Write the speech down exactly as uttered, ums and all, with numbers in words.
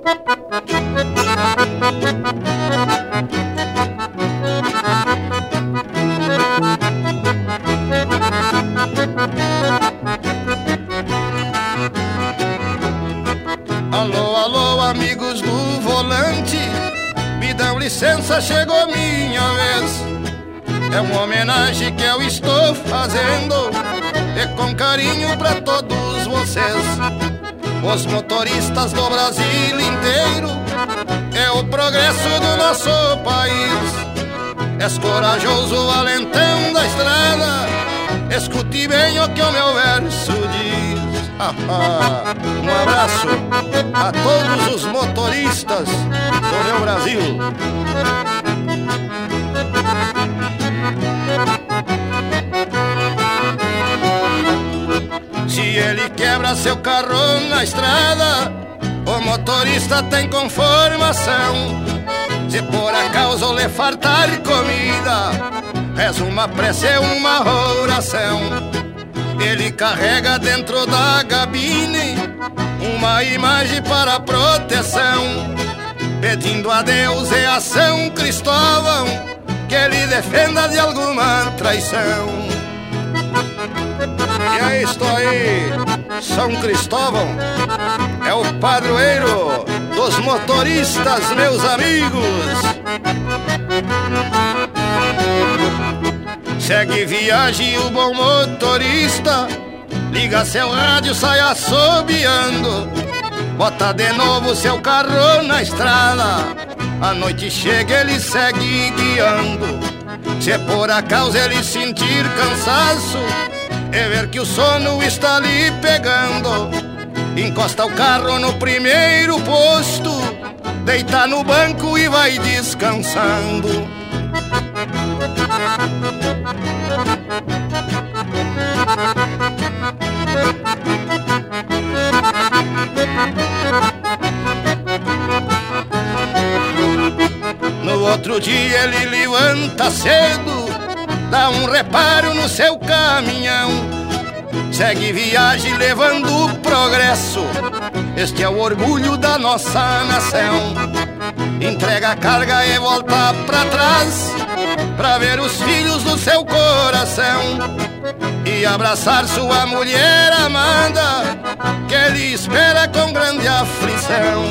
Alô, alô, amigos do volante, me dão licença, chegou minha vez. É uma homenagem que eu estou fazendo, e com carinho pra todos vocês. Os motoristas do Brasil inteiro, é o progresso do nosso país. És corajoso, valentão da estrada, escute bem o que o meu verso diz. Ah, ah. Um abraço a todos os motoristas do meu Brasil. Se ele quebra seu carro na estrada, o motorista tem conformação. Se por acaso lhe faltar comida, reza uma prece, uma oração. Ele carrega dentro da gabine uma imagem para proteção, pedindo a Deus e a São Cristóvão que ele defenda de alguma traição. E aí estou aí, São Cristóvão é o padroeiro dos motoristas, meus amigos. Segue viagem o bom motorista, liga seu rádio, sai assobiando, bota de novo seu carro na estrada, a noite chega ele segue guiando. Se por acaso ele sentir cansaço e ver que o sono está lhe pegando, encosta o carro no primeiro posto, deita no banco e vai descansando. No outro dia ele levanta cedo, dá um reparo no seu caminhão, segue viagem levando progresso. Este é o orgulho da nossa nação. Entrega a carga e volta pra trás, pra ver os filhos do seu coração e abraçar sua mulher amada, que ele espera com grande aflição.